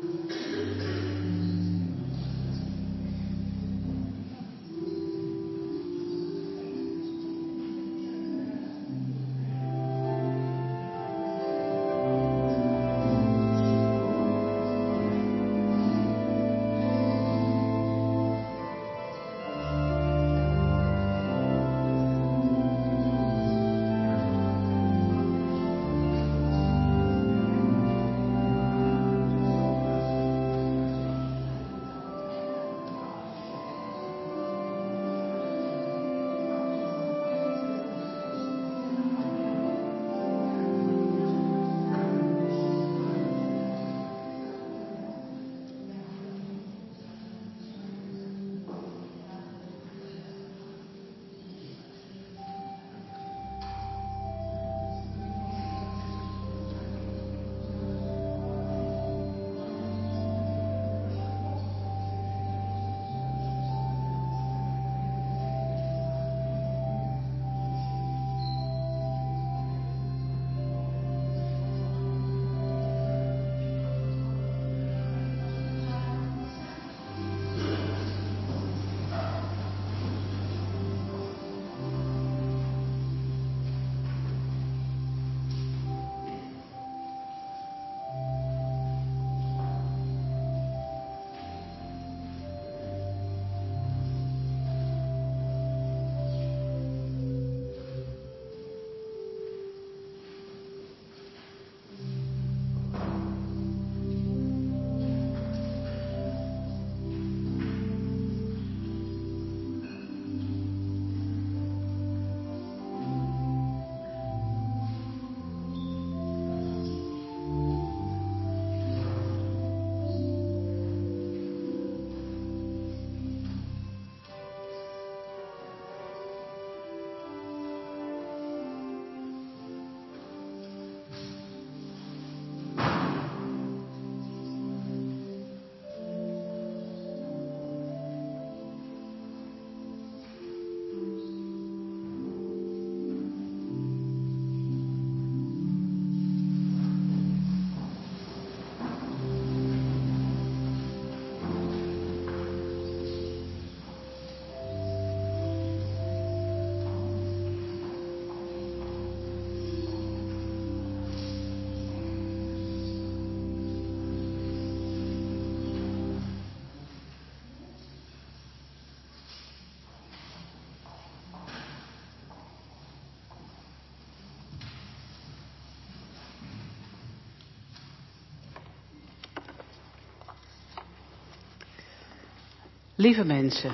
Lieve mensen,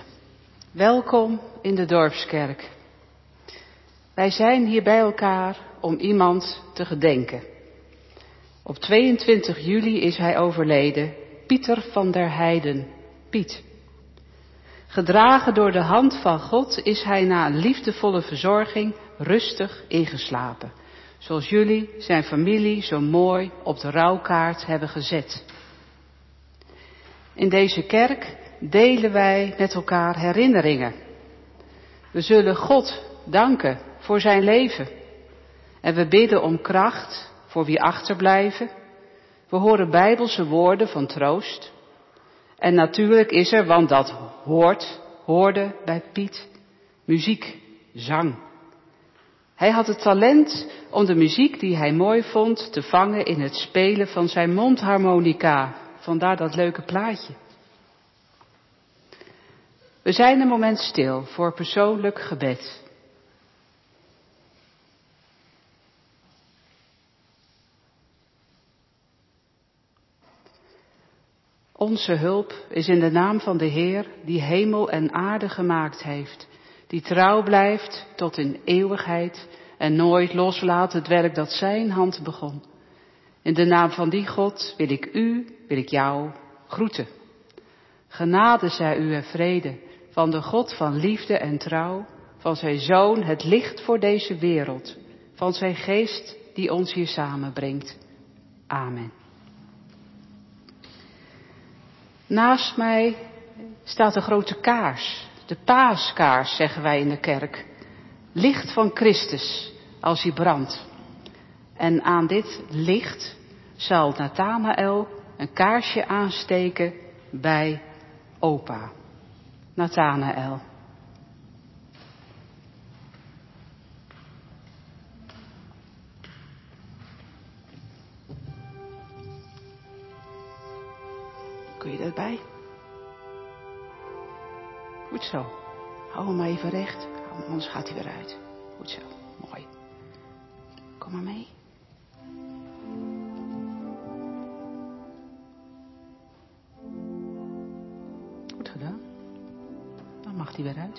welkom in de Dorpskerk. Wij zijn hier bij elkaar om iemand te gedenken. Op 22 juli is hij overleden, Pieter van der Heijden, Piet. Gedragen door de hand van God is hij na een liefdevolle verzorging rustig ingeslapen. Zoals jullie zijn familie zo mooi op de rouwkaart hebben gezet. In deze kerk delen wij met elkaar herinneringen. We zullen God danken voor zijn leven. En we bidden om kracht voor wie achterblijven. We horen bijbelse woorden van troost. En natuurlijk is er, want dat hoorde bij Piet, muziek, zang. Hij had het talent om de muziek die hij mooi vond te vangen in het spelen van zijn mondharmonica. Vandaar dat leuke plaatje. We zijn een moment stil voor persoonlijk gebed. Onze hulp is in de naam van de Heer die hemel en aarde gemaakt heeft, die trouw blijft tot in eeuwigheid en nooit loslaat het werk dat zijn hand begon. In de naam van die God wil ik jou groeten. Genade zij u en vrede van de God van liefde en trouw, van zijn Zoon het licht voor deze wereld, van zijn Geest die ons hier samenbrengt. Amen. Naast mij staat een grote kaars, de paaskaars zeggen wij in de kerk. Licht van Christus als hij brandt. En aan dit licht zal Nathanaël een kaarsje aansteken bij opa, Nathanaël. Kun je erbij? Goed zo. Hou hem even recht, anders gaat hij weer uit. Goed zo, mooi. Kom maar mee. Goed gedaan. Dan mag hij weer uit.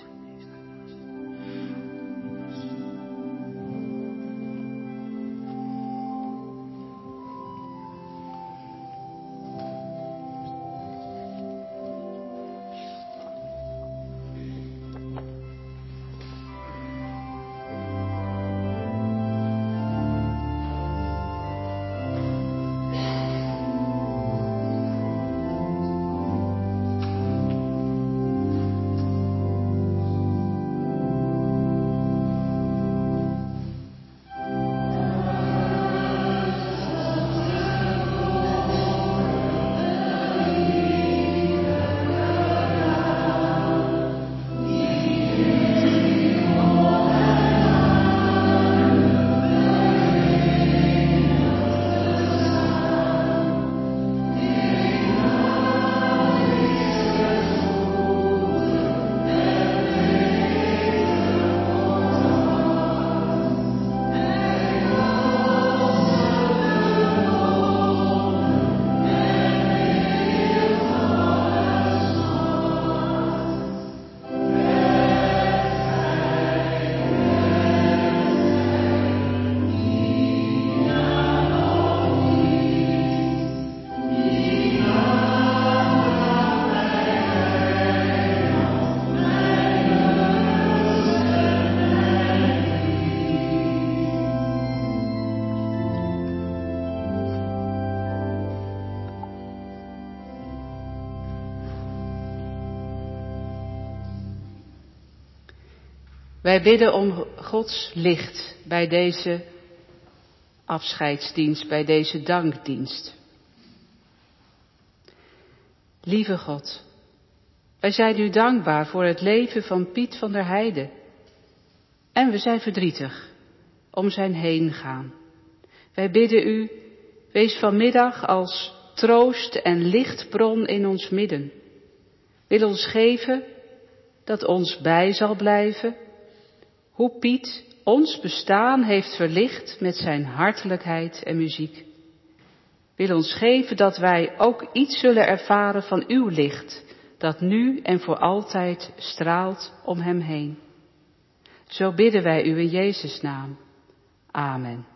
Wij bidden om Gods licht bij deze afscheidsdienst, bij deze dankdienst. Lieve God, wij zijn u dankbaar voor het leven van Piet van der Heijden. En we zijn verdrietig om zijn heengaan. Wij bidden u, wees vanmiddag als troost en lichtbron in ons midden. Wil ons geven dat ons bij zal blijven, hoe Piet ons bestaan heeft verlicht met zijn hartelijkheid en muziek. Wil ons geven dat wij ook iets zullen ervaren van uw licht, dat nu en voor altijd straalt om hem heen. Zo bidden wij u in Jezus' naam. Amen.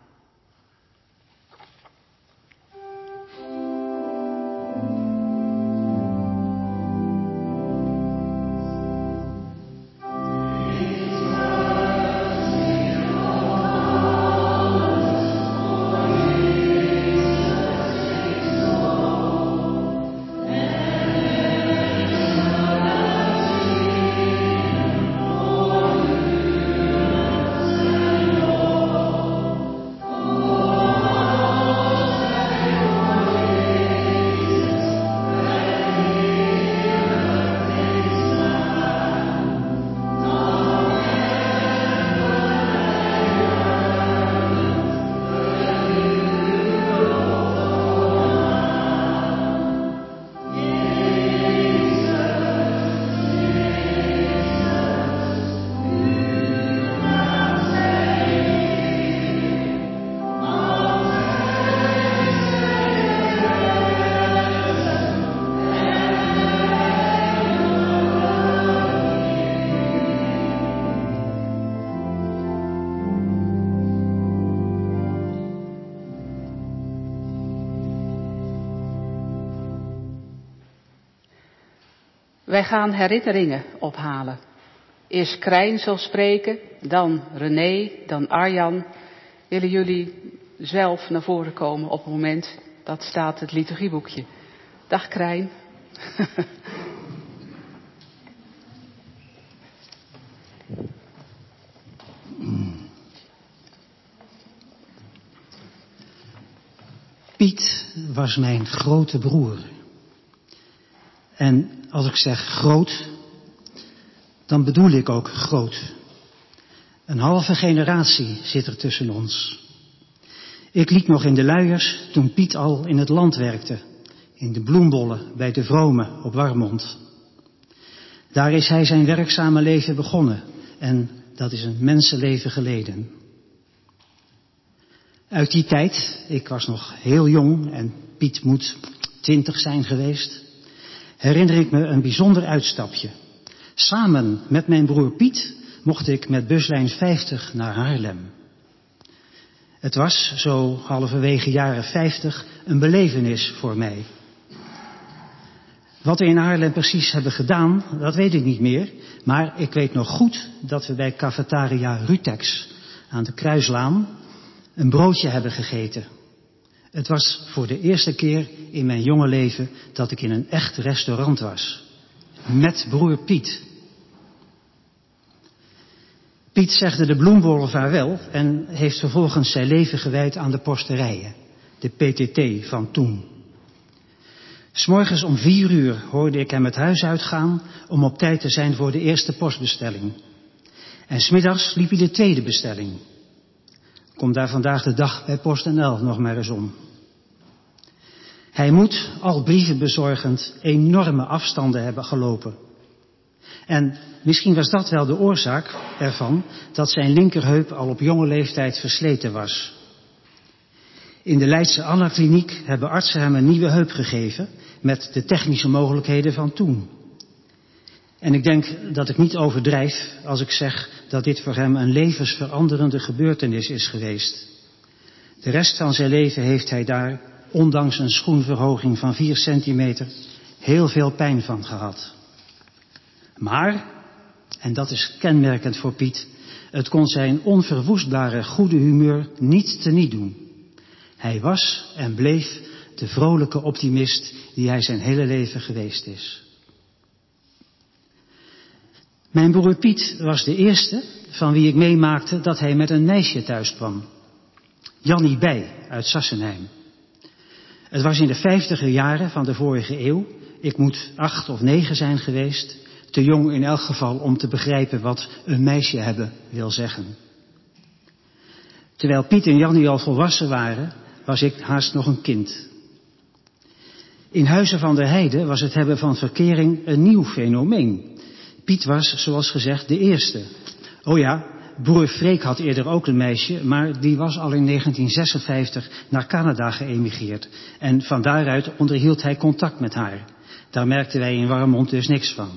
Wij gaan herinneringen ophalen. Eerst Krijn zal spreken, dan René, dan Arjan. Willen jullie zelf naar voren komen op het moment dat staat het liturgieboekje. Dag Krijn. Piet was mijn grote broer. En als ik zeg groot, dan bedoel ik ook groot. Een halve generatie zit er tussen ons. Ik liep nog in de luiers toen Piet al in het land werkte. In de bloembollen bij de Vromen op Warmond. Daar is hij zijn werkzame leven begonnen. En dat is een mensenleven geleden. Uit die tijd, ik was nog heel jong en Piet moet 20 zijn geweest, herinner ik me een bijzonder uitstapje. Samen met mijn broer Piet mocht ik met buslijn 50 naar Haarlem. Het was, zo halverwege jaren 50, een belevenis voor mij. Wat we in Haarlem precies hebben gedaan, dat weet ik niet meer. Maar ik weet nog goed dat we bij Cafetaria Rutex aan de Kruislaan een broodje hebben gegeten. Het was voor de eerste keer in mijn jonge leven dat ik in een echt restaurant was. Met broer Piet. Piet zegde de bloembollen vaarwel en heeft vervolgens zijn leven gewijd aan de posterijen. De PTT van toen. 'S Morgens om 4 uur hoorde ik hem het huis uitgaan om op tijd te zijn voor de eerste postbestelling. En 's middags liep hij de tweede bestelling. Komt daar vandaag de dag bij PostNL nog maar eens om. Hij moet, al brieven bezorgend, enorme afstanden hebben gelopen. En misschien was dat wel de oorzaak ervan dat zijn linkerheup al op jonge leeftijd versleten was. In de Leidse Anna-kliniek hebben artsen hem een nieuwe heup gegeven met de technische mogelijkheden van toen. En ik denk dat ik niet overdrijf als ik zeg dat dit voor hem een levensveranderende gebeurtenis is geweest. De rest van zijn leven heeft hij daar, ondanks een schoenverhoging van 4 centimeter, heel veel pijn van gehad. Maar, en dat is kenmerkend voor Piet, het kon zijn onverwoestbare goede humeur niet teniet doen. Hij was en bleef de vrolijke optimist die hij zijn hele leven geweest is. Mijn broer Piet was de eerste van wie ik meemaakte dat hij met een meisje thuis kwam. Jannie Bij uit Sassenheim. Het was in de 50er jaren van de vorige eeuw. Ik moet 8 of 9 zijn geweest. Te jong in elk geval om te begrijpen wat een meisje hebben wil zeggen. Terwijl Piet en Jannie al volwassen waren, was ik haast nog een kind. In Huizen van der Heide was het hebben van verkering een nieuw fenomeen. Piet was, zoals gezegd, de eerste. Oh ja, broer Freek had eerder ook een meisje, maar die was al in 1956 naar Canada geëmigreerd. En van daaruit onderhield hij contact met haar. Daar merkten wij in Warmond dus niks van.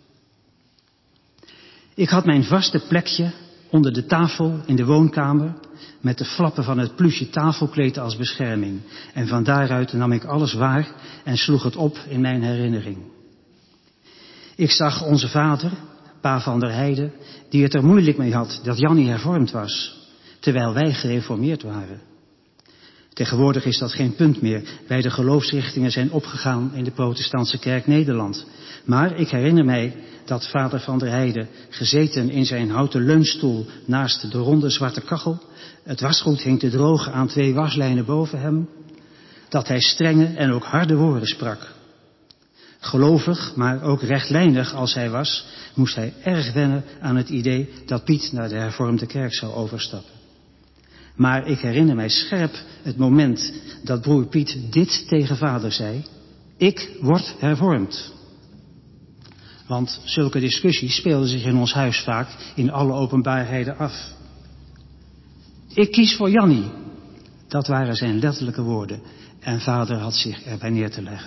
Ik had mijn vaste plekje onder de tafel in de woonkamer met de flappen van het pluche tafelkleed als bescherming. En van daaruit nam ik alles waar en sloeg het op in mijn herinnering. Ik zag onze vader, pa van der Heide, die het er moeilijk mee had dat Jannie hervormd was, terwijl wij gereformeerd waren. Tegenwoordig is dat geen punt meer. Beide geloofsrichtingen zijn opgegaan in de protestantse kerk Nederland. Maar ik herinner mij dat vader van der Heide, gezeten in zijn houten leunstoel naast de ronde zwarte kachel, het wasgoed hing te drogen aan 2 waslijnen boven hem, dat hij strenge en ook harde woorden sprak. Gelovig, maar ook rechtlijnig als hij was, moest hij erg wennen aan het idee dat Piet naar de hervormde kerk zou overstappen. Maar ik herinner mij scherp het moment dat broer Piet dit tegen vader zei: ik word hervormd. Want zulke discussies speelden zich in ons huis vaak in alle openbaarheden af. Ik kies voor Jannie. Dat waren zijn letterlijke woorden. En vader had zich erbij neer te leggen.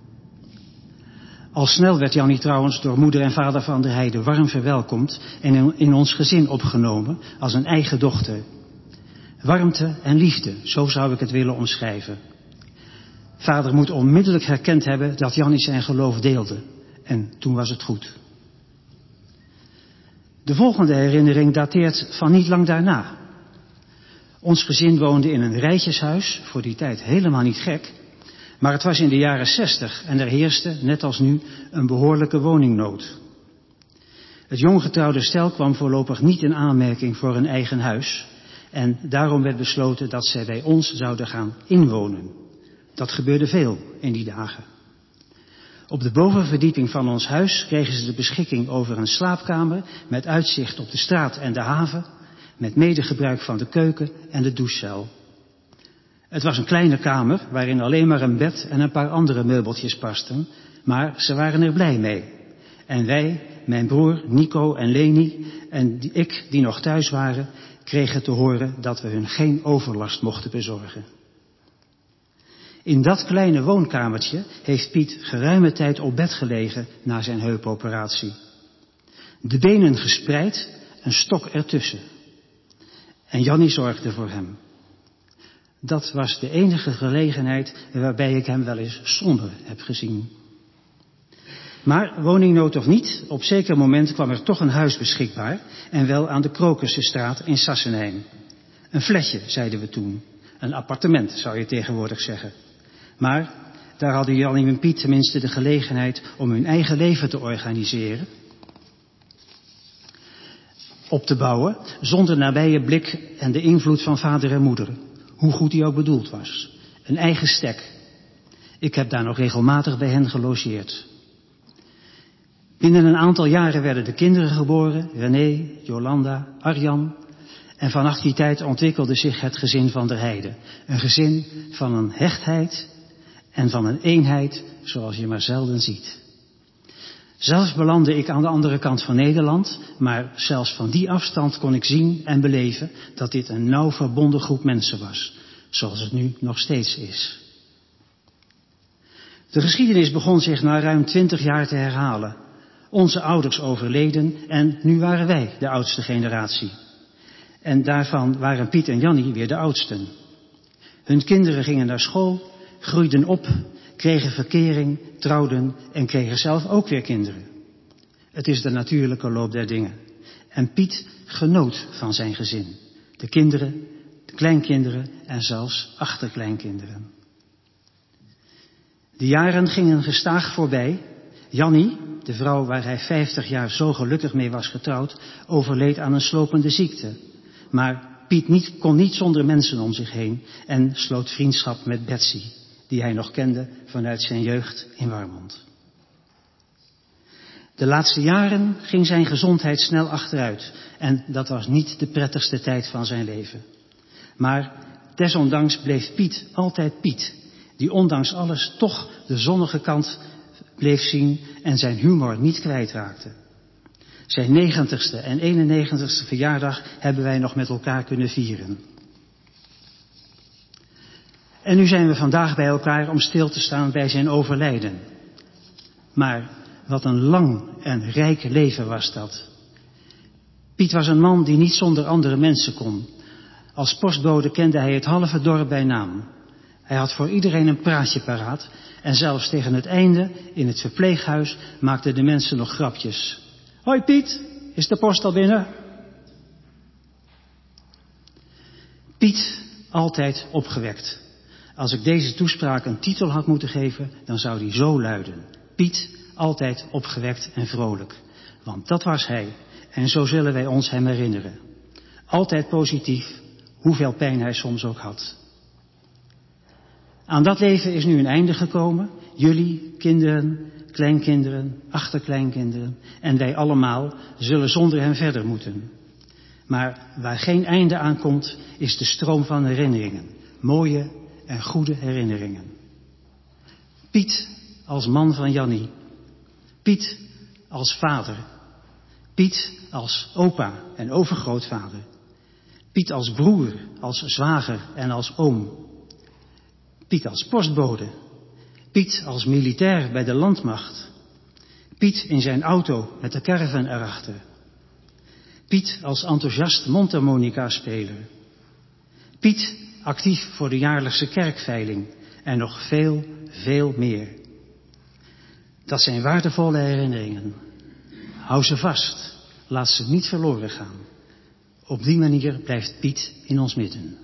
Al snel werd Jannie trouwens door moeder en vader van der Heide warm verwelkomd en in ons gezin opgenomen als een eigen dochter. Warmte en liefde, zo zou ik het willen omschrijven. Vader moet onmiddellijk herkend hebben dat Jannie zijn geloof deelde. En toen was het goed. De volgende herinnering dateert van niet lang daarna. Ons gezin woonde in een rijtjeshuis, voor die tijd helemaal niet gek. Maar het was in de jaren 60 en er heerste, net als nu, een behoorlijke woningnood. Het jonggetrouwde stel kwam voorlopig niet in aanmerking voor een eigen huis. En daarom werd besloten dat zij bij ons zouden gaan inwonen. Dat gebeurde veel in die dagen. Op de bovenverdieping van ons huis kregen ze de beschikking over een slaapkamer met uitzicht op de straat en de haven, met medegebruik van de keuken en de douchecel. Het was een kleine kamer waarin alleen maar een bed en een paar andere meubeltjes pasten, maar ze waren er blij mee. En wij, mijn broer Nico en Leni en ik die nog thuis waren, kregen te horen dat we hun geen overlast mochten bezorgen. In dat kleine woonkamertje heeft Piet geruime tijd op bed gelegen na zijn heupoperatie. De benen gespreid, een stok ertussen. En Jannie zorgde voor hem. Dat was de enige gelegenheid waarbij ik hem wel eens somber heb gezien. Maar woningnood of niet, op zeker moment kwam er toch een huis beschikbaar en wel aan de Krokussenstraat in Sassenheim. Een flatje, zeiden we toen. Een appartement, zou je tegenwoordig zeggen. Maar daar hadden Jannie en Piet tenminste de gelegenheid om hun eigen leven te organiseren. Op te bouwen, zonder nabije blik en de invloed van vader en moeder. Hoe goed die ook bedoeld was. Een eigen stek. Ik heb daar nog regelmatig bij hen gelogeerd. Binnen een aantal jaren werden de kinderen geboren, René, Jolanda, Arjan. En vanaf die tijd ontwikkelde zich het gezin van der Heijden. Een gezin van een hechtheid en van een eenheid zoals je maar zelden ziet. Zelf belandde ik aan de andere kant van Nederland, maar zelfs van die afstand kon ik zien en beleven dat dit een nauw verbonden groep mensen was, zoals het nu nog steeds is. De geschiedenis begon zich na ruim 20 jaar te herhalen. Onze ouders overleden en nu waren wij de oudste generatie. En daarvan waren Piet en Jannie weer de oudsten. Hun kinderen gingen naar school, groeiden op, kregen verkering, trouwden en kregen zelf ook weer kinderen. Het is de natuurlijke loop der dingen. En Piet genoot van zijn gezin. De kinderen, de kleinkinderen en zelfs achterkleinkinderen. De jaren gingen gestaag voorbij. Jannie, de vrouw waar hij 50 jaar zo gelukkig mee was getrouwd, overleed aan een slopende ziekte. Maar Piet kon niet zonder mensen om zich heen en sloot vriendschap met Betsy, die hij nog kende vanuit zijn jeugd in Warmond. De laatste jaren ging zijn gezondheid snel achteruit en dat was niet de prettigste tijd van zijn leven. Maar desondanks bleef Piet altijd Piet, die ondanks alles toch de zonnige kant bleef zien en zijn humor niet kwijtraakte. Zijn 90ste en 91ste verjaardag hebben wij nog met elkaar kunnen vieren. En nu zijn we vandaag bij elkaar om stil te staan bij zijn overlijden. Maar wat een lang en rijk leven was dat. Piet was een man die niet zonder andere mensen kon. Als postbode kende hij het halve dorp bij naam. Hij had voor iedereen een praatje paraat en zelfs tegen het einde in het verpleeghuis maakten de mensen nog grapjes. Hoi Piet, is de post al binnen? Piet, altijd opgewekt. Als ik deze toespraak een titel had moeten geven, dan zou die zo luiden. Piet, altijd opgewekt en vrolijk. Want dat was hij en zo zullen wij ons hem herinneren. Altijd positief, hoeveel pijn hij soms ook had. Aan dat leven is nu een einde gekomen. Jullie, kinderen, kleinkinderen, achterkleinkinderen en wij allemaal zullen zonder hem verder moeten. Maar waar geen einde aan komt, is de stroom van herinneringen. Mooie en goede herinneringen. Piet als man van Jannie. Piet als vader. Piet als opa en overgrootvader. Piet als broer, als zwager en als oom. Piet als postbode. Piet als militair bij de landmacht. Piet in zijn auto met de caravan erachter. Piet als enthousiast mondharmonica-speler. Piet actief voor de jaarlijkse kerkveiling. En nog veel, veel meer. Dat zijn waardevolle herinneringen. Hou ze vast. Laat ze niet verloren gaan. Op die manier blijft Piet in ons midden.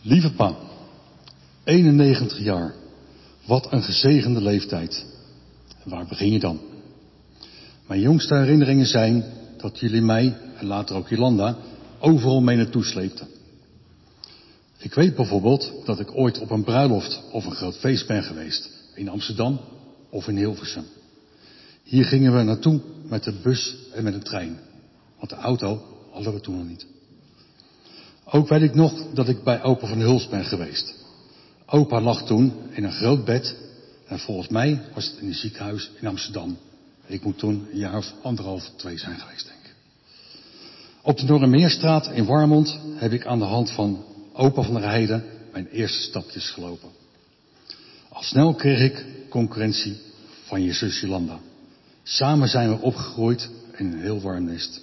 Lieve pa, 91 jaar. Wat een gezegende leeftijd. En waar begin je dan? Mijn jongste herinneringen zijn dat jullie mij, en later ook Jolanda, overal mee naartoe sleepten. Ik weet bijvoorbeeld dat ik ooit op een bruiloft of een groot feest ben geweest. In Amsterdam of in Hilversum. Hier gingen we naartoe met de bus en met de trein. Want de auto hadden we toen nog niet. Ook weet ik nog dat ik bij opa van Huls ben geweest. Opa lag toen in een groot bed. En volgens mij was het in een ziekenhuis in Amsterdam. Ik moet toen een jaar of 1,5, 2 zijn geweest, denk ik. Op de Noordermeerstraat in Warmond heb ik aan de hand van opa van der Heijden mijn eerste stapjes gelopen. Al snel kreeg ik concurrentie van je zus Jolanda. Samen zijn we opgegroeid in een heel warm nest.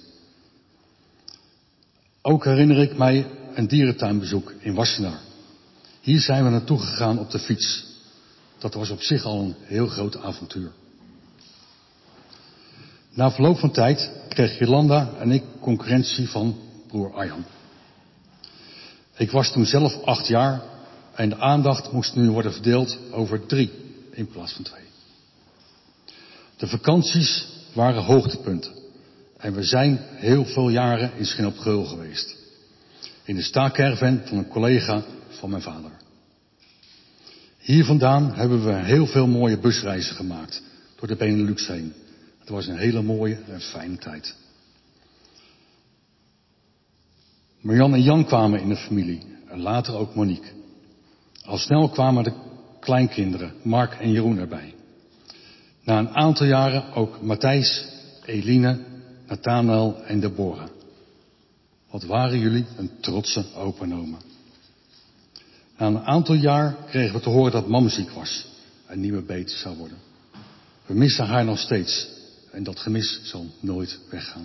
Ook herinner ik mij een dierentuinbezoek in Wassenaar. Hier zijn we naartoe gegaan op de fiets. Dat was op zich al een heel groot avontuur. Na verloop van tijd kreeg Jolanda en ik concurrentie van broer Arjan. Ik was toen zelf 8 jaar en de aandacht moest nu worden verdeeld over 3 in plaats van 2. De vakanties waren hoogtepunten en we zijn heel veel jaren in Schin op Geul geweest. In de staakerven van een collega van mijn vader. Hier vandaan hebben we heel veel mooie busreizen gemaakt door de Benelux heen. Het was een hele mooie en fijne tijd. Marjan en Jan kwamen in de familie en later ook Monique. Al snel kwamen de kleinkinderen, Mark en Jeroen erbij. Na een aantal jaren ook Matthijs, Eline, Nathanael en Deborah. Wat waren jullie een trotse opa en oma. Na een aantal jaar kregen we te horen dat mam ziek was en niet meer beter zou worden. We missen haar nog steeds en dat gemis zal nooit weggaan.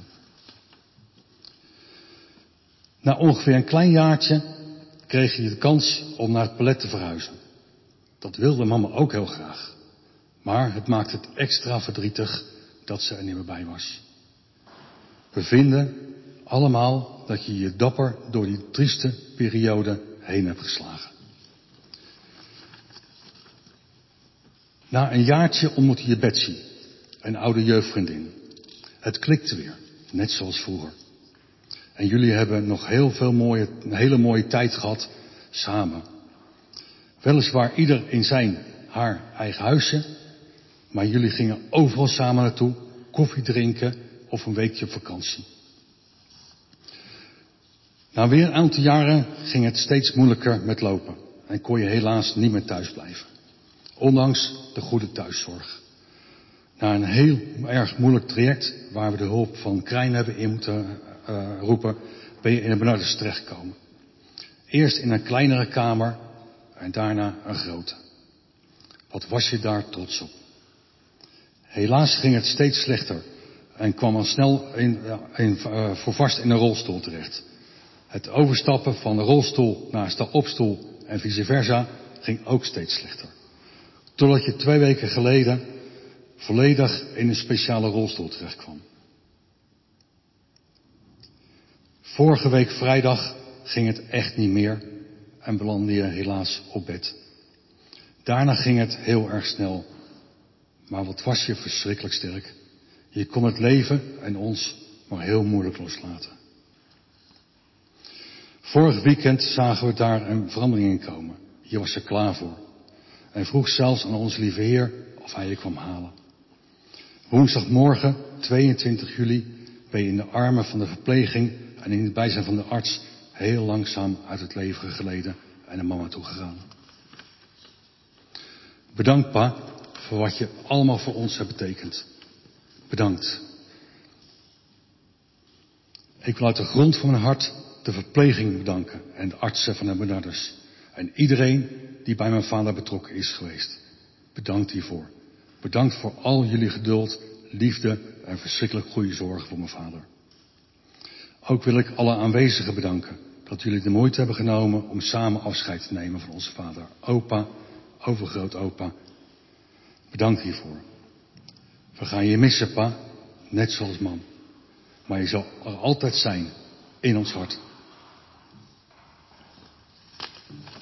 Na ongeveer een klein jaartje kreeg je de kans om naar het palet te verhuizen. Dat wilde mama ook heel graag. Maar het maakte het extra verdrietig dat ze er niet meer bij was. We vinden allemaal dat je je dapper door die trieste periode heen hebt geslagen. Na een jaartje ontmoette je Betsy, een oude jeugdvriendin. Het klikte weer, net zoals vroeger. En jullie hebben nog een hele mooie tijd gehad samen. Weliswaar ieder in haar eigen huisje, maar jullie gingen overal samen naartoe, koffie drinken of een weekje op vakantie. Na weer een aantal jaren ging het steeds moeilijker met lopen en kon je helaas niet meer thuis blijven. Ondanks de goede thuiszorg. Na een heel erg moeilijk traject, waar we de hulp van Krijn hebben in moeten roepen, ben je in een Bernardus terechtgekomen. Eerst in een kleinere kamer en daarna een grote. Wat was je daar trots op? Helaas ging het steeds slechter en kwam al snel voor vast in een rolstoel terecht. Het overstappen van de rolstoel naar een stap-opstoel en vice versa ging ook steeds slechter. Totdat je 2 weken geleden volledig in een speciale rolstoel terechtkwam. Vorige week vrijdag ging het echt niet meer en belandde je helaas op bed. Daarna ging het heel erg snel. Maar wat was je verschrikkelijk sterk. Je kon het leven en ons maar heel moeilijk loslaten. Vorig weekend zagen we daar een verandering in komen. Je was er klaar voor. En vroeg zelfs aan onze lieve Heer of hij je kwam halen. Woensdagmorgen, 22 juli, ben je in de armen van de verpleging en in het bijzijn van de arts heel langzaam uit het leven geleden en naar mama toe gegaan. Bedankt pa, voor wat je allemaal voor ons hebt betekend. Bedankt. Ik wil uit de grond van mijn hart de verpleging bedanken en de artsen van de Bernardus. En iedereen die bij mijn vader betrokken is geweest. Bedankt hiervoor. Bedankt voor al jullie geduld, liefde en verschrikkelijk goede zorg voor mijn vader. Ook wil ik alle aanwezigen bedanken dat jullie de moeite hebben genomen om samen afscheid te nemen van onze vader. Opa, overgrootopa. Bedankt hiervoor. We gaan je missen, pa, net zoals mam. Maar je zal er altijd zijn, in ons hart.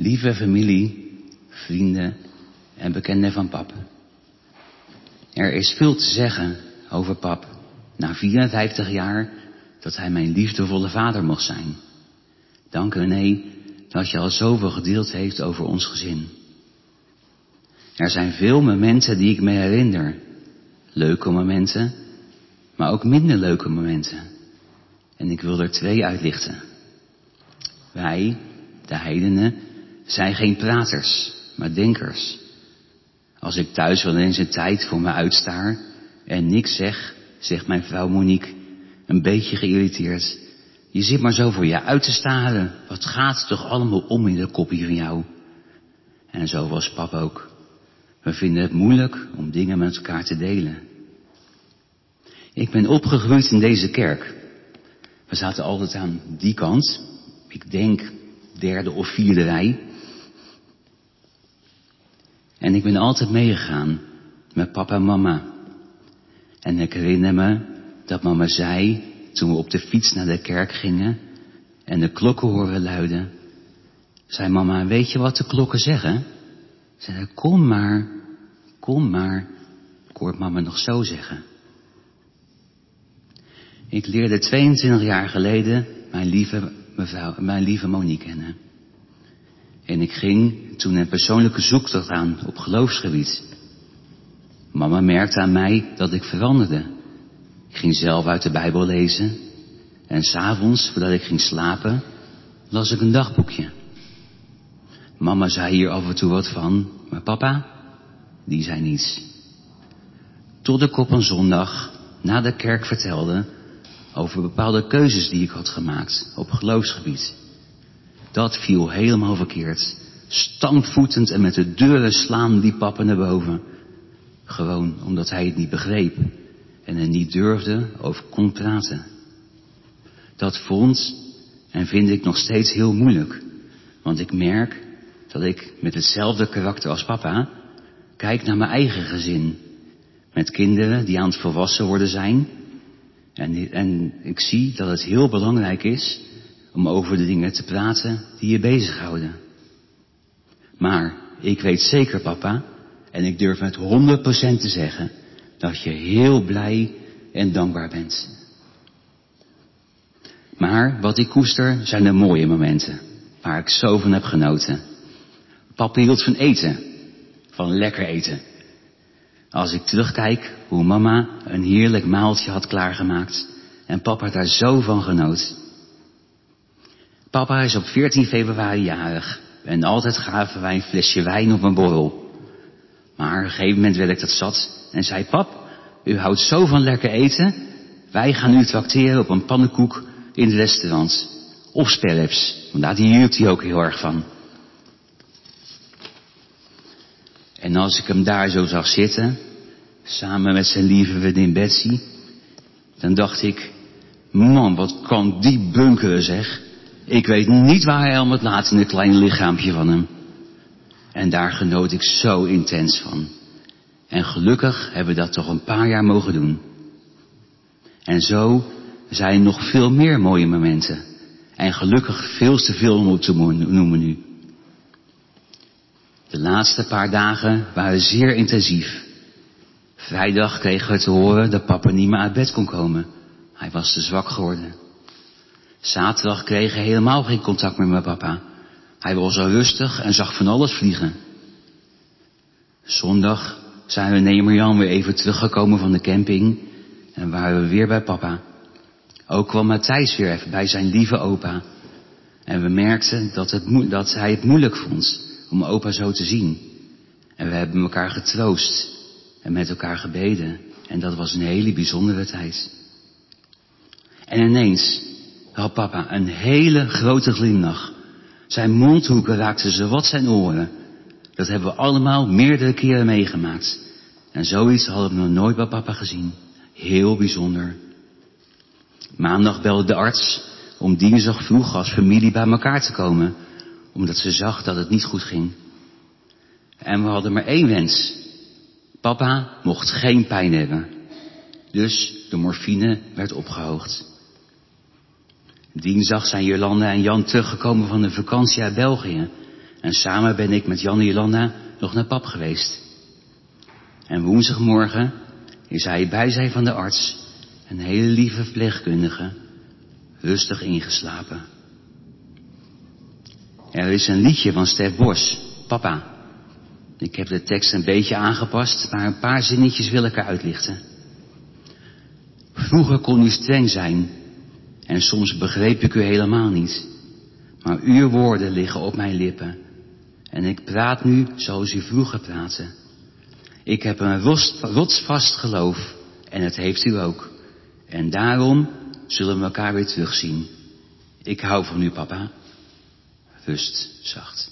Lieve familie, vrienden en bekenden van pap. Er is veel te zeggen over pap. Na 54 jaar dat hij mijn liefdevolle vader mocht zijn. Dank René dat je al zoveel gedeeld heeft over ons gezin. Er zijn veel momenten die ik me herinner. Leuke momenten, maar ook minder leuke momenten. En ik wil er 2 uitlichten. Wij, de heidenen, zijn geen praters, maar denkers. Als ik thuis wel eens een tijd voor me uitstaar en niks zeg, zegt mijn vrouw Monique, een beetje geïrriteerd. Je zit maar zo voor je uit te staren. Wat gaat er toch allemaal om in de kopie van jou? En zo was pap ook. We vinden het moeilijk om dingen met elkaar te delen. Ik ben opgegroeid in deze kerk. We zaten altijd aan die kant. Ik denk 3e of 4e rij. En ik ben altijd meegegaan met papa en mama. En ik herinner me dat mama zei, toen we op de fiets naar de kerk gingen en de klokken horen luiden, zei mama, weet je wat de klokken zeggen? Ze zei, kom maar. Ik hoor mama nog zo zeggen. Ik leerde 22 jaar geleden mijn lieve Monique kennen. En ik ging toen een persoonlijke zoektocht aan op geloofsgebied. Mama merkte aan mij dat ik veranderde. Ik ging zelf uit de Bijbel lezen. En 's avonds, voordat ik ging slapen, las ik een dagboekje. Mama zei hier af en toe wat van, maar papa, die zei niets. Tot ik op een zondag na de kerk vertelde over bepaalde keuzes die ik had gemaakt op geloofsgebied. Dat viel helemaal verkeerd. Stampvoetend en met de deuren slaan die papa naar boven. Gewoon omdat hij het niet begreep en er niet durfde over kon praten. Dat vond en vind ik nog steeds heel moeilijk. Want ik merk dat ik met hetzelfde karakter als papa kijk naar mijn eigen gezin. Met kinderen die aan het volwassen worden zijn. En ik zie dat het heel belangrijk is om over de dingen te praten die je bezighouden. Maar ik weet zeker, papa, en ik durf met 100% te zeggen, dat je heel blij en dankbaar bent. Maar wat ik koester zijn de mooie momenten, waar ik zo van heb genoten. Papa hield van eten, van lekker eten. Als ik terugkijk hoe mama een heerlijk maaltje had klaargemaakt en papa daar zo van genoot. Papa is op 14 februari jarig en altijd gaven wij een flesje wijn op een borrel. Maar op een gegeven moment werd ik dat zat en zei, pap, u houdt zo van lekker eten, wij gaan u trakteren op een pannenkoek in het restaurant. Of sperrips, want daar hield hij ook heel erg van. En als ik hem daar zo zag zitten, samen met zijn lieve vriendin Betsy, dan dacht ik, man, wat kan die bunkeren zeg. Ik weet niet waar hij om het laat in het kleine lichaampje van hem. En daar genoot ik zo intens van. En gelukkig hebben we dat toch een paar jaar mogen doen. En zo zijn er nog veel meer mooie momenten. En gelukkig veel te veel om te noemen nu. De laatste paar dagen waren zeer intensief. Vrijdag kregen we te horen dat papa niet meer uit bed kon komen. Hij was te zwak geworden. Zaterdag kregen we helemaal geen contact meer met papa. Hij was al rustig en zag van alles vliegen. Zondag zijn we Nemerjan weer even teruggekomen van de camping en waren we weer bij papa. Ook kwam Matthijs weer even bij zijn lieve opa. En we merkten dat hij het moeilijk vond om opa zo te zien. En we hebben elkaar getroost en met elkaar gebeden. En dat was een hele bijzondere tijd. En ineens had papa een hele grote glimlach. Zijn mondhoeken raakten zowat zijn oren. Dat hebben we allemaal meerdere keren meegemaakt. En zoiets hadden we nog nooit bij papa gezien. Heel bijzonder. Maandag belde de arts om dinsdag vroeg als familie bij elkaar te komen. Omdat ze zag dat het niet goed ging. En we hadden maar één wens. Papa mocht geen pijn hebben. Dus de morfine werd opgehoogd. Dinsdag zijn Jolanda en Jan teruggekomen van een vakantie uit België. En samen ben ik met Jan en Jolanda nog naar pap geweest. En woensdagmorgen is hij bij zijn van de arts, een hele lieve verpleegkundige, rustig ingeslapen. Er is een liedje van Stef Bos, Papa. Ik heb de tekst een beetje aangepast, maar een paar zinnetjes wil ik eruit lichten. Vroeger kon u streng zijn en soms begreep ik u helemaal niet. Maar uw woorden liggen op mijn lippen en ik praat nu zoals u vroeger praatte. Ik heb een rotsvast geloof en het heeft u ook. En daarom zullen we elkaar weer terugzien. Ik hou van u, papa. Rust zacht.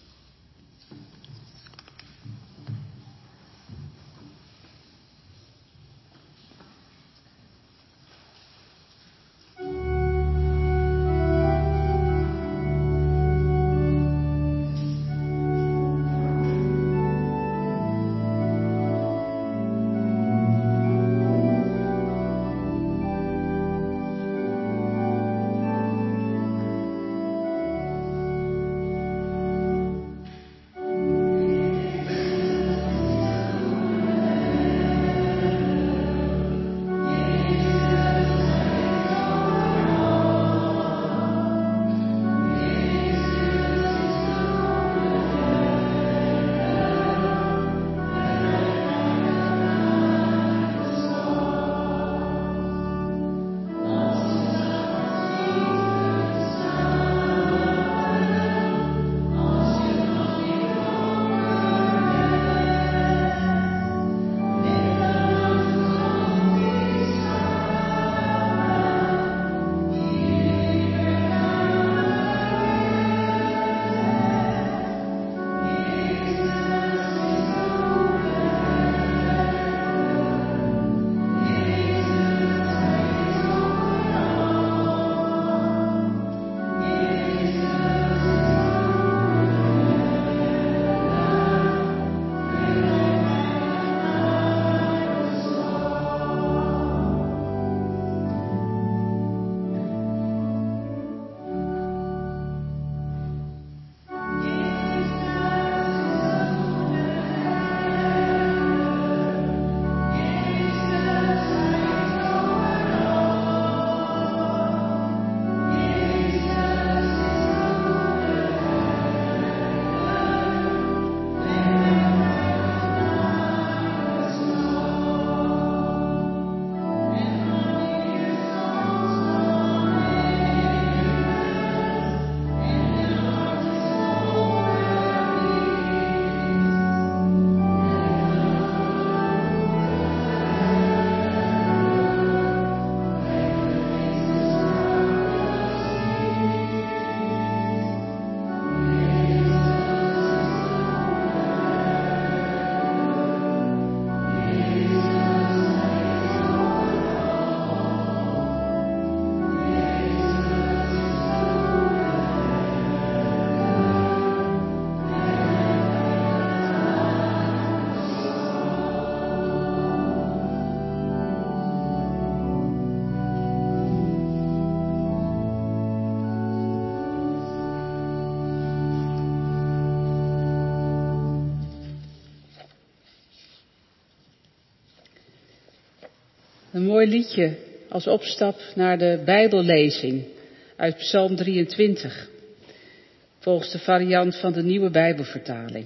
Een mooi liedje als opstap naar de Bijbellezing uit Psalm 23, volgens de variant van de Nieuwe Bijbelvertaling.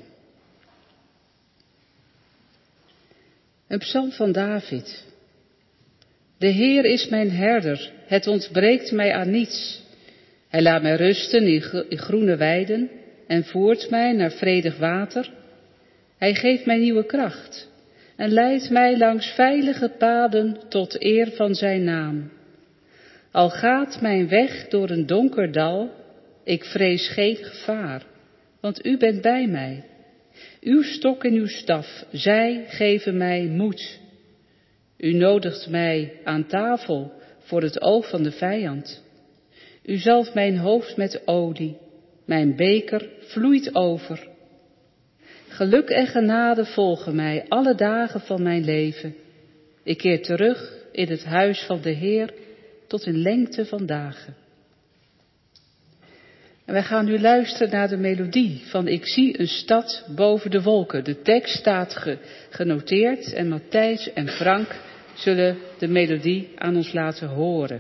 Een psalm van David. De Heer is mijn herder, het ontbreekt mij aan niets. Hij laat mij rusten in groene weiden en voert mij naar vredig water. Hij geeft mij nieuwe kracht en leidt mij langs veilige paden tot eer van zijn naam. Al gaat mijn weg door een donker dal, ik vrees geen gevaar, want u bent bij mij. Uw stok en uw staf, zij geven mij moed. U nodigt mij aan tafel voor het oog van de vijand. U zalft mijn hoofd met olie, mijn beker vloeit over. Geluk en genade volgen mij alle dagen van mijn leven. Ik keer terug in het huis van de Heer tot in lengte van dagen. En wij gaan nu luisteren naar de melodie van Ik zie een stad boven de wolken. De tekst staat genoteerd en Matthijs en Frank zullen de melodie aan ons laten horen.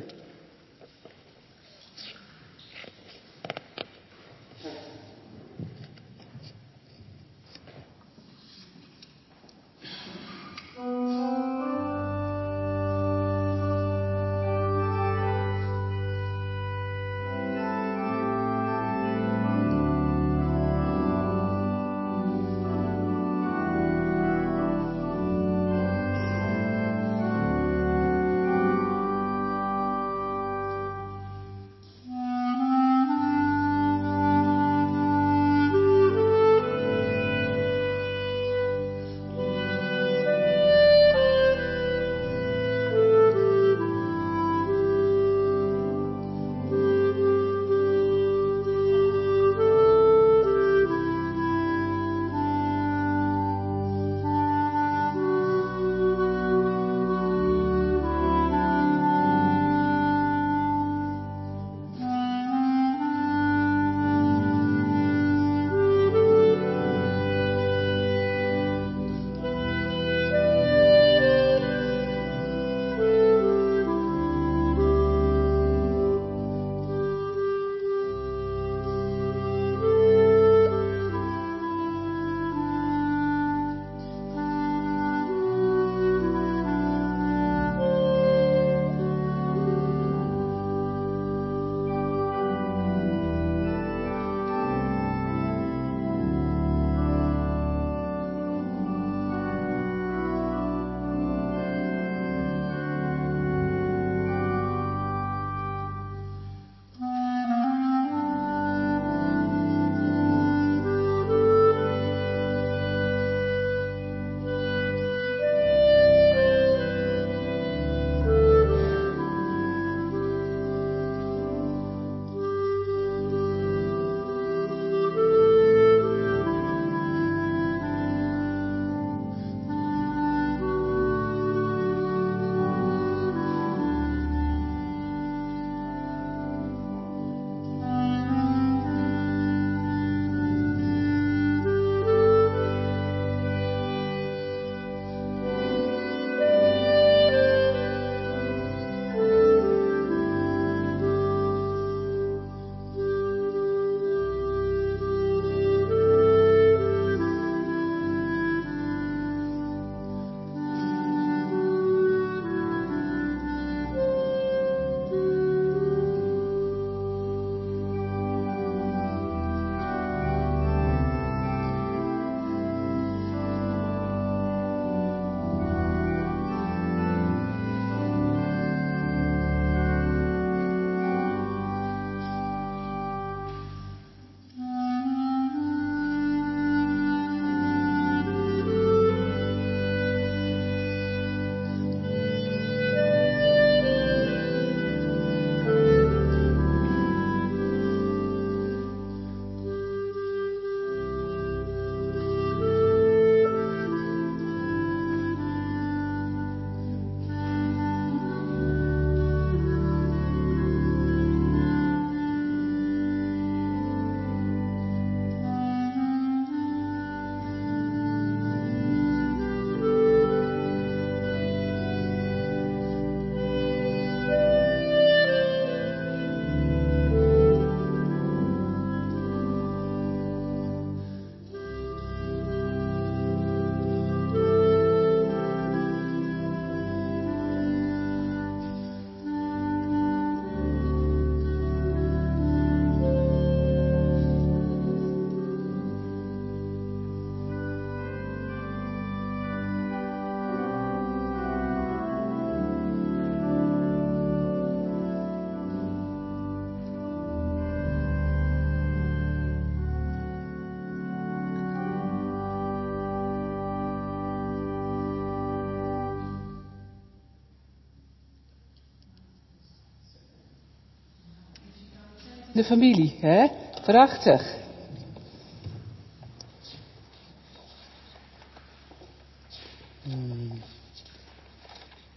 De familie, hè? Prachtig.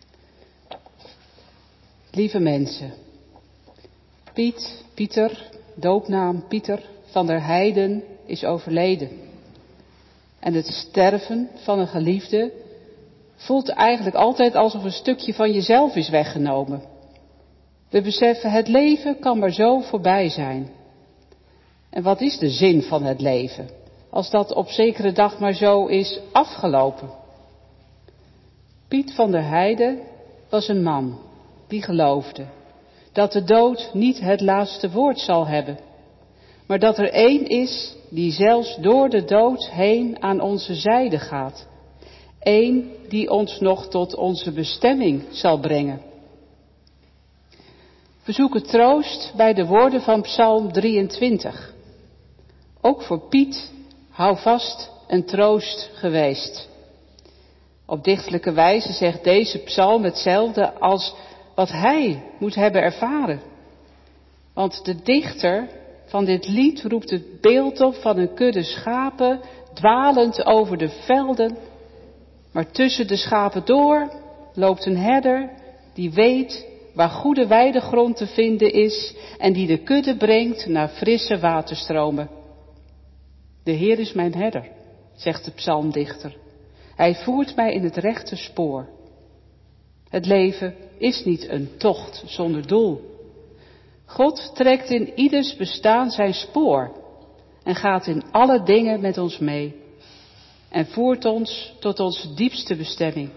Lieve mensen, Pieter, doopnaam Pieter van der Heijden, is overleden. En het sterven van een geliefde voelt eigenlijk altijd alsof een stukje van jezelf is weggenomen. We beseffen, het leven kan maar zo voorbij zijn. En wat is de zin van het leven, als dat op zekere dag maar zo is afgelopen? Piet van der Heijden was een man die geloofde dat de dood niet het laatste woord zal hebben, maar dat er één is die zelfs door de dood heen aan onze zijde gaat. Eén die ons nog tot onze bestemming zal brengen. We zoeken troost bij de woorden van Psalm 23. Ook voor Piet, hou vast, een troost geweest. Op dichterlijke wijze zegt deze psalm hetzelfde als wat hij moet hebben ervaren. Want de dichter van dit lied roept het beeld op van een kudde schapen, dwalend over de velden. Maar tussen de schapen door loopt een herder die weet waar goede weidegrond te vinden is en die de kudde brengt naar frisse waterstromen. De Heer is mijn herder, zegt de psalmdichter. Hij voert mij in het rechte spoor. Het leven is niet een tocht zonder doel. God trekt in ieders bestaan zijn spoor en gaat in alle dingen met ons mee en voert ons tot onze diepste bestemming.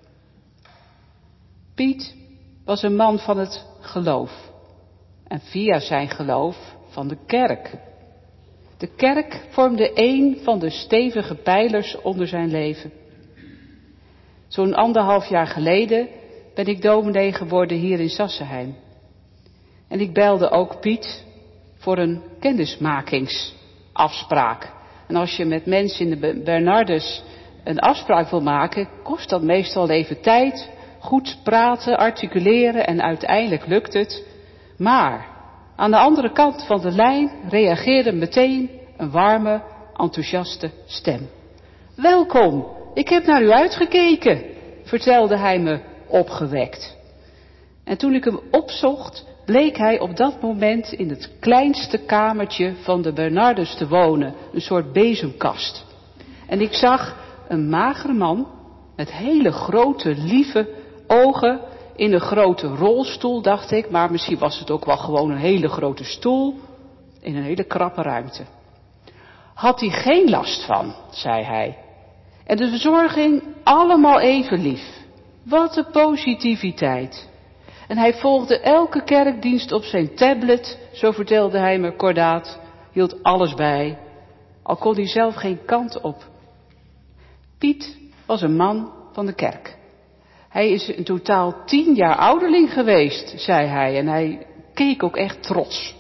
Piet was een man van het geloof en via zijn geloof van de kerk. De kerk vormde een van de stevige pijlers onder zijn leven. Zo'n 1,5 jaar geleden ben ik dominee geworden hier in Sassenheim. En ik belde ook Piet voor een kennismakingsafspraak. En als je met mensen in de Bernardus een afspraak wil maken, kost dat meestal even tijd, goed praten, articuleren en uiteindelijk lukt het. Maar aan de andere kant van de lijn reageerde meteen een warme, enthousiaste stem. Welkom, ik heb naar u uitgekeken, vertelde hij me opgewekt. En toen ik hem opzocht, bleek hij op dat moment in het kleinste kamertje van de Bernardus te wonen, een soort bezemkast. En ik zag een magere man met hele grote, lieve ogen in een grote rolstoel, dacht ik, maar misschien was het ook wel gewoon een hele grote stoel in een hele krappe ruimte. Had hij geen last van, zei hij. En de verzorging allemaal even lief. Wat een positiviteit. En hij volgde elke kerkdienst op zijn tablet, zo vertelde hij me kordaat, hield alles bij, al kon hij zelf geen kant op. Piet was een man van de kerk. Hij is in totaal 10 jaar ouderling geweest, zei hij, en hij keek ook echt trots.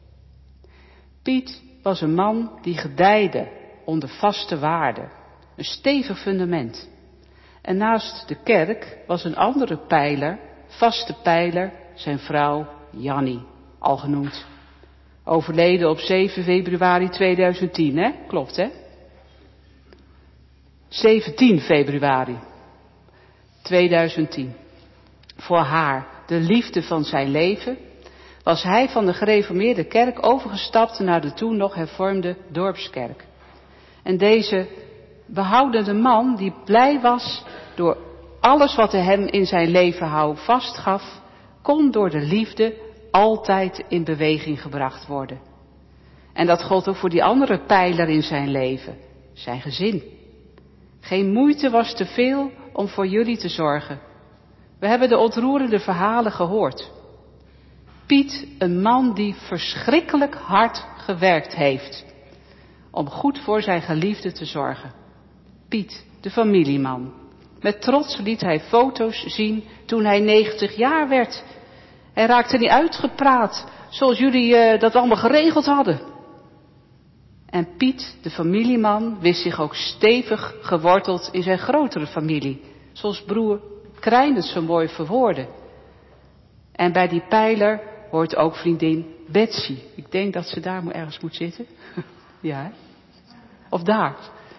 Piet was een man die gedijde onder vaste waarden, een stevig fundament. En naast de kerk was een andere pijler, vaste pijler, zijn vrouw Jannie, al genoemd. Overleden op 7 februari 2010, hè? Klopt, hè? 17 februari 2010. Voor haar, de liefde van zijn leven, was hij van de gereformeerde kerk overgestapt naar de toen nog hervormde dorpskerk. En deze behoudende man, die blij was door alles wat hij hem in zijn leven houvast gaf, kon door de liefde altijd in beweging gebracht worden. En dat gold ook voor die andere pijler in zijn leven, zijn gezin. Geen moeite was te veel om voor jullie te zorgen. We hebben de ontroerende verhalen gehoord. Piet, een man die verschrikkelijk hard gewerkt heeft om goed voor zijn geliefde te zorgen. Piet, de familieman. Met trots liet hij foto's zien toen hij 90 jaar werd. Hij raakte niet uitgepraat, zoals jullie dat allemaal geregeld hadden. En Piet, de familieman, wist zich ook stevig geworteld in zijn grotere familie. Zoals broer Krijn het zo mooi verwoordde. En bij die pijler hoort ook vriendin Betsy. Ik denk dat ze daar ergens moet zitten. Ja, hè? Of daar.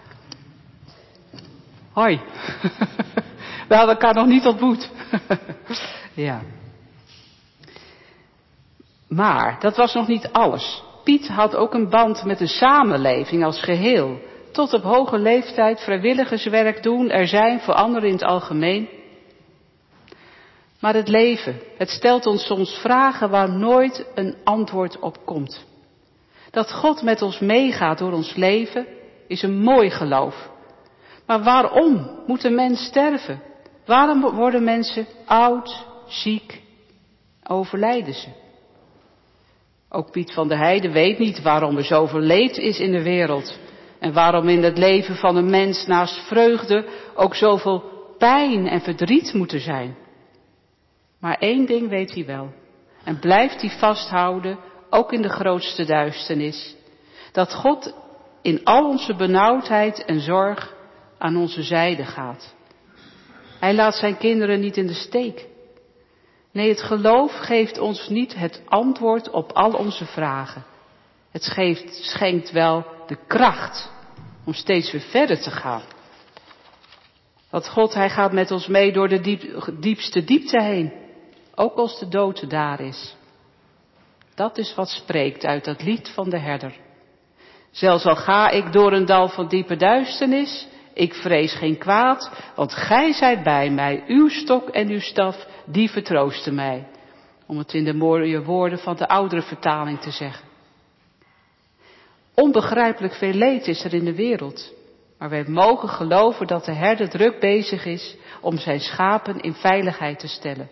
Hoi. We hadden elkaar nog niet ontmoet. Ja. Maar dat was nog niet alles. Piet had ook een band met de samenleving als geheel. Tot op hoge leeftijd vrijwilligerswerk doen, er zijn voor anderen in het algemeen. Maar het leven, het stelt ons soms vragen waar nooit een antwoord op komt. Dat God met ons meegaat door ons leven is een mooi geloof. Maar waarom moet een mens sterven? Waarom worden mensen oud, ziek, overlijden ze? Ook Piet van der Heijden weet niet waarom er zoveel leed is in de wereld. En waarom in het leven van een mens naast vreugde ook zoveel pijn en verdriet moet er zijn. Maar één ding weet hij wel. En blijft hij vasthouden, ook in de grootste duisternis. Dat God in al onze benauwdheid en zorg aan onze zijde gaat. Hij laat zijn kinderen niet in de steek. Nee, het geloof geeft ons niet het antwoord op al onze vragen. Het schenkt wel de kracht om steeds weer verder te gaan. Want God, hij gaat met ons mee door de diepste diepte heen. Ook als de dood daar is. Dat is wat spreekt uit dat lied van de herder. Zelfs al ga ik door een dal van diepe duisternis, ik vrees geen kwaad, want gij zijt bij mij, uw stok en uw staf, die vertroosten mij. Om het in de mooie woorden van de oudere vertaling te zeggen. Onbegrijpelijk veel leed is er in de wereld, maar wij mogen geloven dat de herder druk bezig is om zijn schapen in veiligheid te stellen.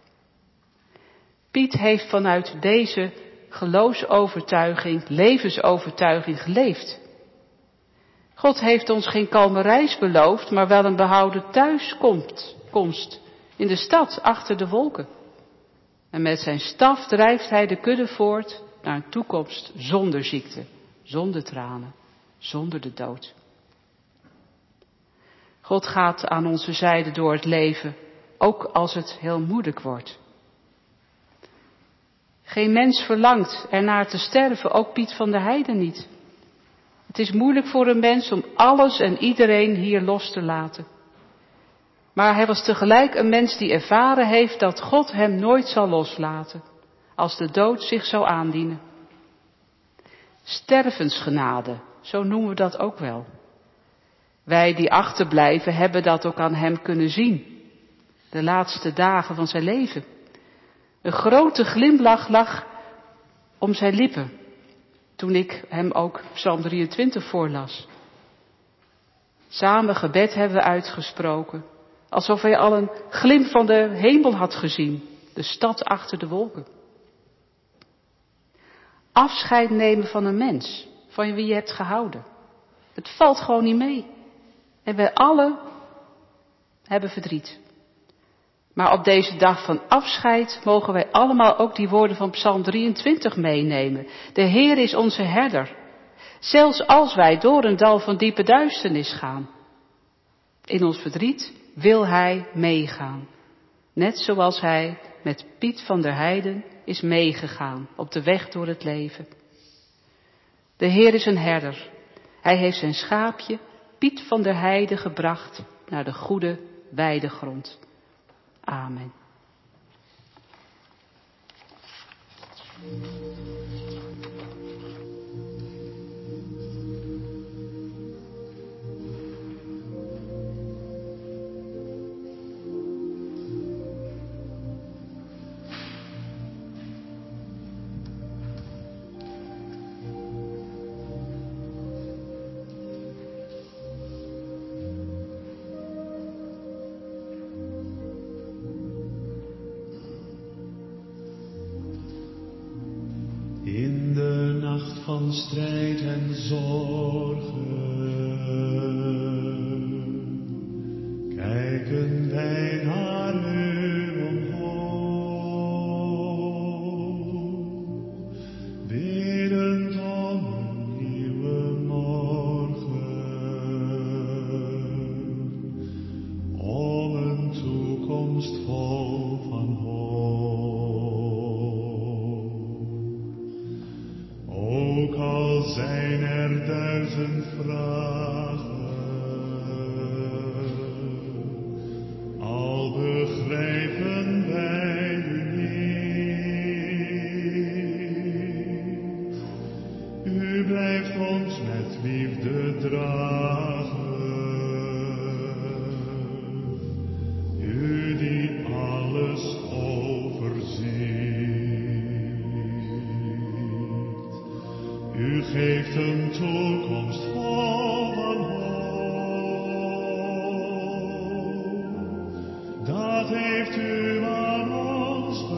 Piet heeft vanuit deze geloofsovertuiging, levensovertuiging geleefd. God heeft ons geen kalme reis beloofd, maar wel een behouden thuiskomst in de stad achter de wolken. En met zijn staf drijft hij de kudde voort naar een toekomst zonder ziekte, zonder tranen, zonder de dood. God gaat aan onze zijde door het leven, ook als het heel moeilijk wordt. Geen mens verlangt ernaar te sterven, ook Piet van der Heijden niet. Het is moeilijk voor een mens om alles en iedereen hier los te laten. Maar hij was tegelijk een mens die ervaren heeft dat God hem nooit zal loslaten, als de dood zich zou aandienen. Stervensgenade, zo noemen we dat ook wel. Wij die achterblijven hebben dat ook aan hem kunnen zien, de laatste dagen van zijn leven. Een grote glimlach lag om zijn lippen, toen ik hem ook Psalm 23 voorlas. Samen gebed hebben we uitgesproken, alsof hij al een glimp van de hemel had gezien, de stad achter de wolken. Afscheid nemen van een mens, van wie je hebt gehouden. Het valt gewoon niet mee. En wij allen hebben verdriet. Maar op deze dag van afscheid mogen wij allemaal ook die woorden van Psalm 23 meenemen. De Heer is onze herder. Zelfs als wij door een dal van diepe duisternis gaan. In ons verdriet wil Hij meegaan. Net zoals Hij met Piet van der Heijden is meegegaan op de weg door het leven. De Heer is een herder. Hij heeft zijn schaapje Piet van der Heijden gebracht naar de goede weidegrond. Amen. In de nacht van strijd en zorgen kijken wij naar u omhoog, bidend om een nieuwe morgen, om een toekomst vol van hoop. Ook al zijn er 1000 vragen, al begrijpen wij u niet, ons met liefde dragen. U die alles overziet. U geeft een toekomst vol van hoop. Dat heeft u aan ons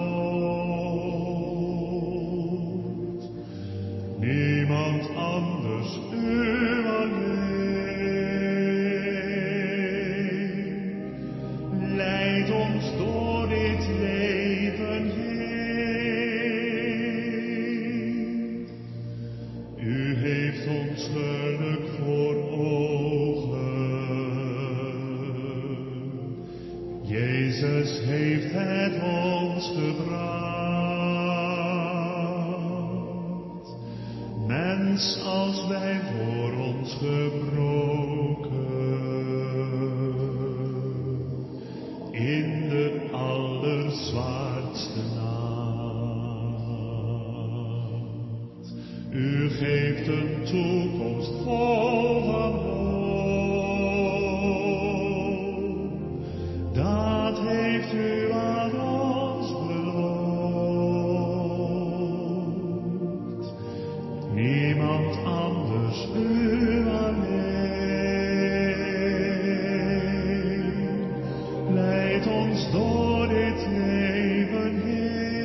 beloofd. Niemand anders, u alleen. Leid ons door dit leven heen. U heeft ons geluk voor ogen. Jezus heeft het ons gebracht. Mens als wij voor ons gebroken. In de allerzwaarste nacht. U geeft een toekomst vol van hoop. Dat heeft u aan ons beloofd. Niemand anders, u alleen. Leid ons door dit leven heen.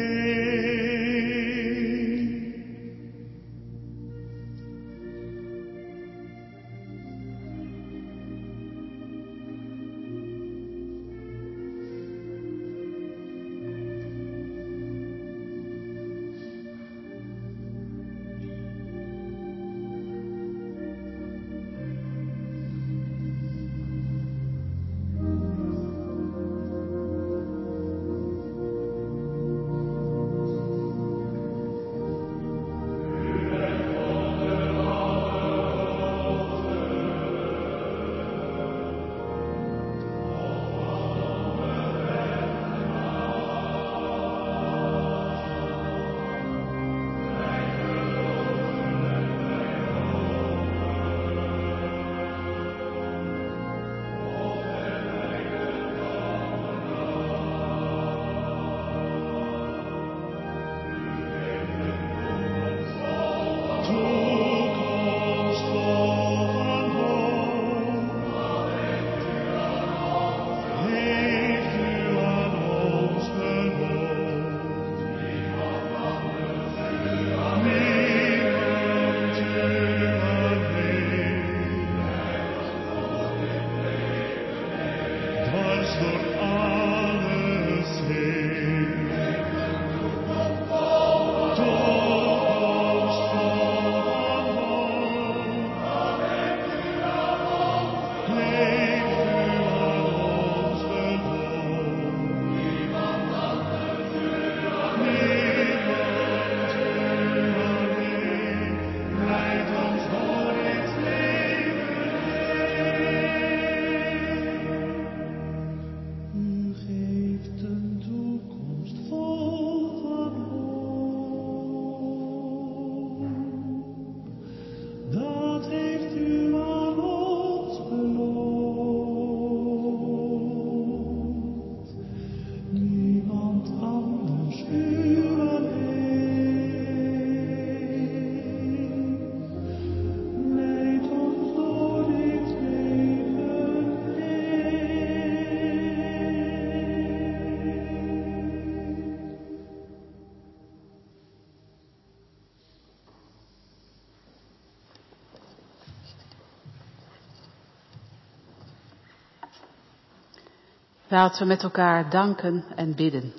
Laten we met elkaar danken en bidden.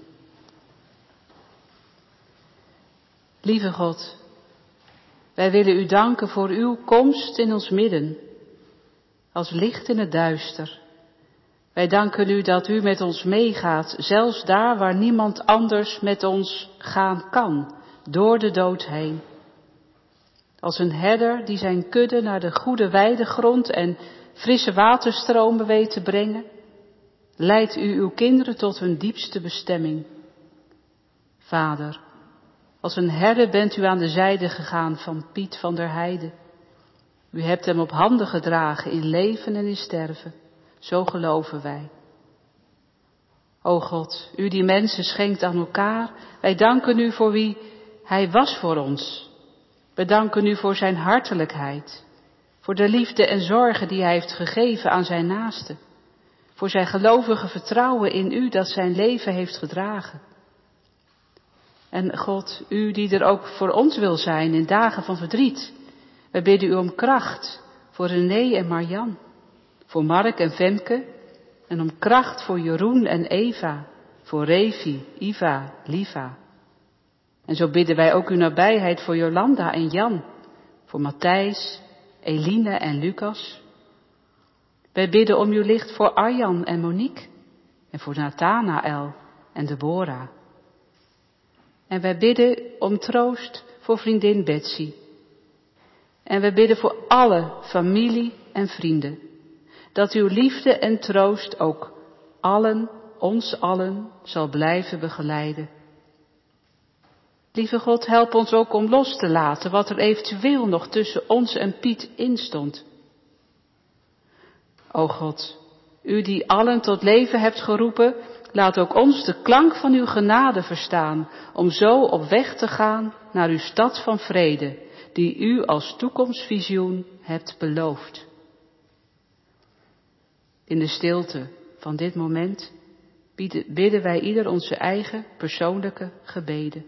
Lieve God, wij willen u danken voor uw komst in ons midden, als licht in het duister. Wij danken u dat u met ons meegaat, zelfs daar waar niemand anders met ons gaan kan, door de dood heen. Als een herder die zijn kudde naar de goede weidegrond en frisse waterstromen weet te brengen, leidt u uw kinderen tot hun diepste bestemming. Vader, als een herder bent u aan de zijde gegaan van Piet van der Heijden, U hebt hem op handen gedragen in leven en in sterven. Zo geloven wij. O God, u die mensen schenkt aan elkaar, wij danken u voor wie hij was voor ons. We danken u voor zijn hartelijkheid, voor de liefde en zorgen die hij heeft gegeven aan zijn naasten, voor zijn gelovige vertrouwen in u dat zijn leven heeft gedragen. En God, u die er ook voor ons wil zijn in dagen van verdriet, wij bidden u om kracht voor René en Marjan, voor Mark en Femke en om kracht voor Jeroen en Eva, voor Revi, Iva, Liva. En zo bidden wij ook uw nabijheid voor Jolanda en Jan, voor Matthijs, Eline en Lucas. Wij bidden om uw licht voor Arjan en Monique en voor Nathanael en Deborah. En wij bidden om troost voor vriendin Betsy. En wij bidden voor alle familie en vrienden, dat uw liefde en troost ook ons allen zal blijven begeleiden. Lieve God, help ons ook om los te laten wat er eventueel nog tussen ons en Piet instond. O God, u die allen tot leven hebt geroepen, laat ook ons de klank van uw genade verstaan, om zo op weg te gaan naar uw stad van vrede, die u als toekomstvisioen hebt beloofd. In de stilte van dit moment bidden wij ieder onze eigen persoonlijke gebeden.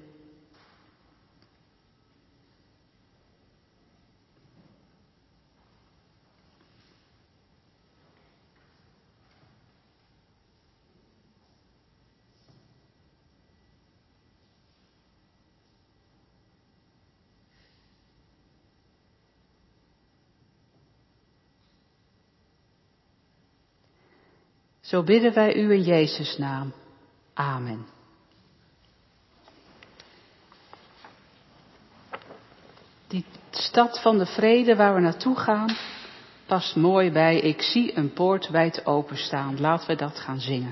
Zo bidden wij u in Jezus' naam. Amen. Die stad van de vrede waar we naartoe gaan, past mooi bij ik zie een poort wijd openstaan. Laten we dat gaan zingen.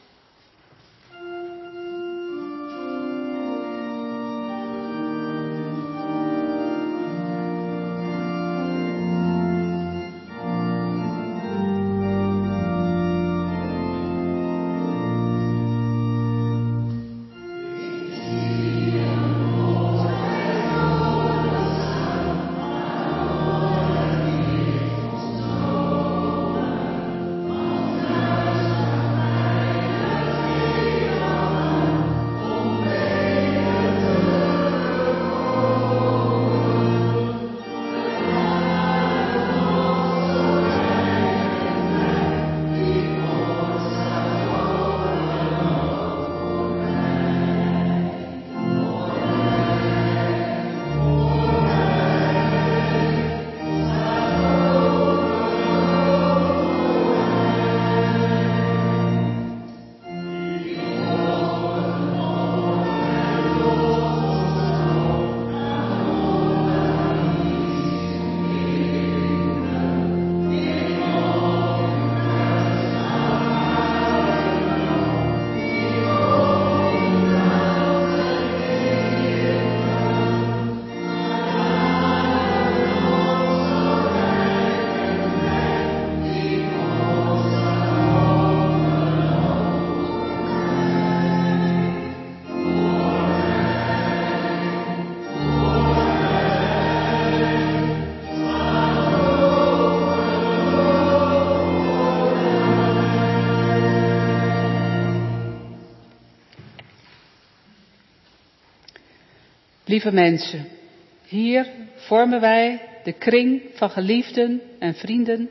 Lieve mensen, hier vormen wij de kring van geliefden en vrienden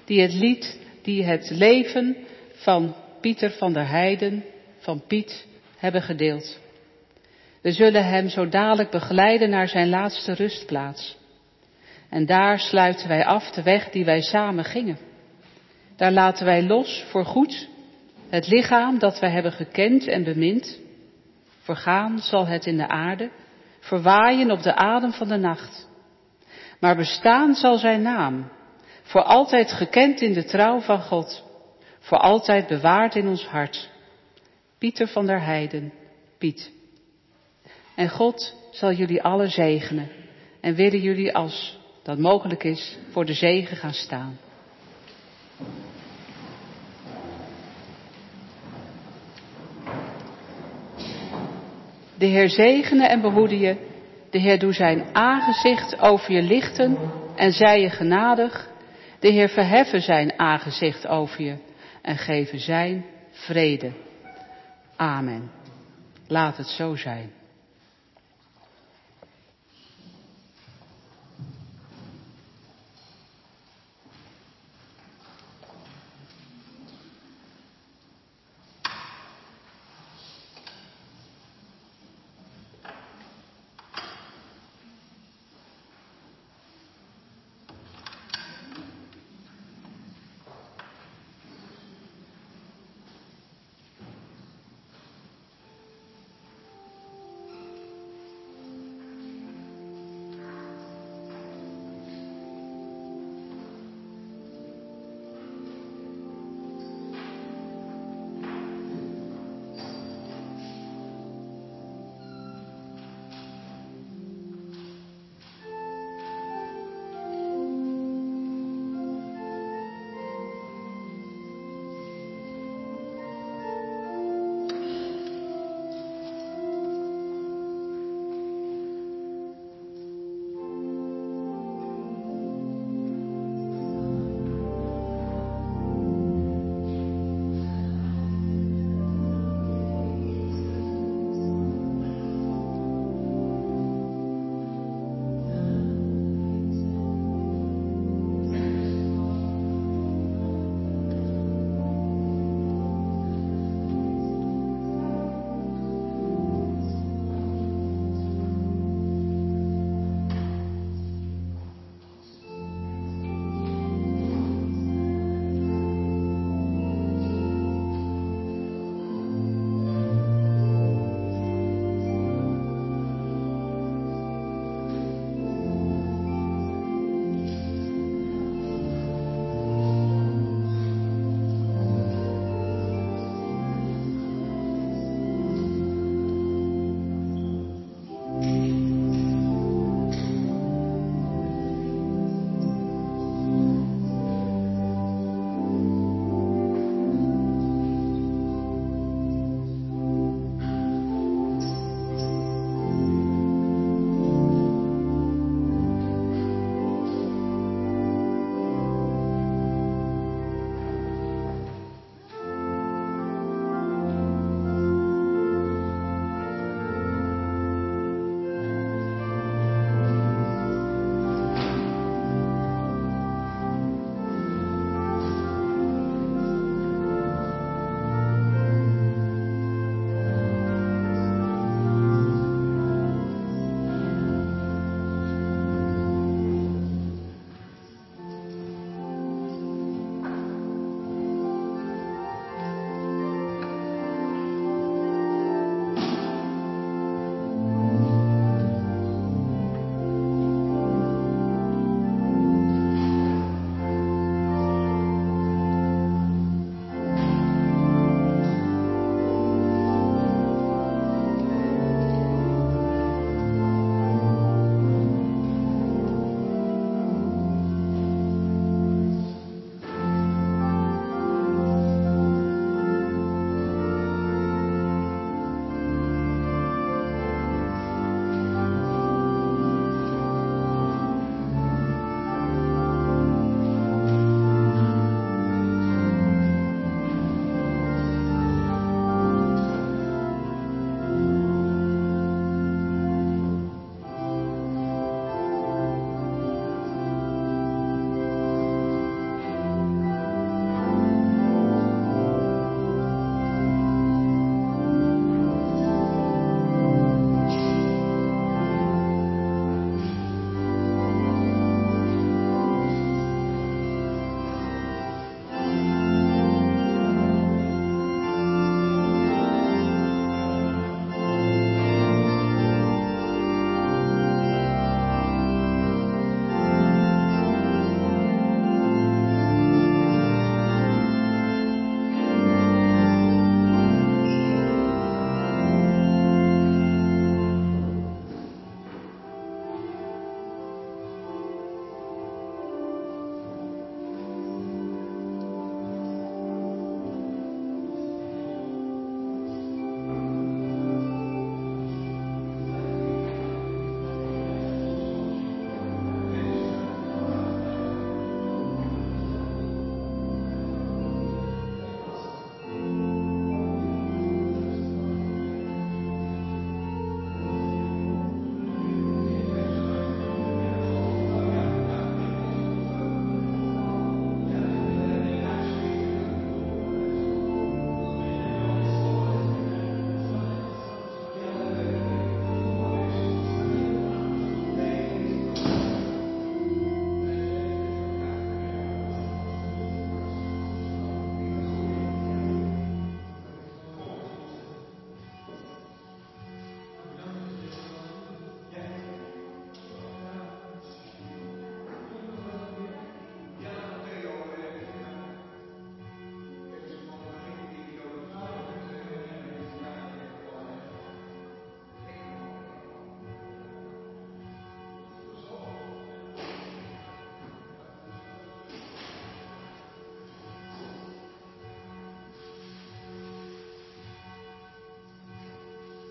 die het leven van Pieter van der Heijden, van Piet, hebben gedeeld. We zullen hem zo dadelijk begeleiden naar zijn laatste rustplaats. En daar sluiten wij af de weg die wij samen gingen. Daar laten wij los voor goed het lichaam dat wij hebben gekend en bemind. Vergaan zal het in de aarde, verwaaien op de adem van de nacht. Maar bestaan zal zijn naam, voor altijd gekend in de trouw van God, voor altijd bewaard in ons hart. Pieter van der Heijden, Piet. En God zal jullie allen zegenen en willen jullie als dat mogelijk is, voor de zegen gaan staan. De Heer zegene en behoede je. De Heer doe zijn aangezicht over je lichten en zij je genadig. De Heer verheffen zijn aangezicht over je en geven zijn vrede. Amen. Laat het zo zijn.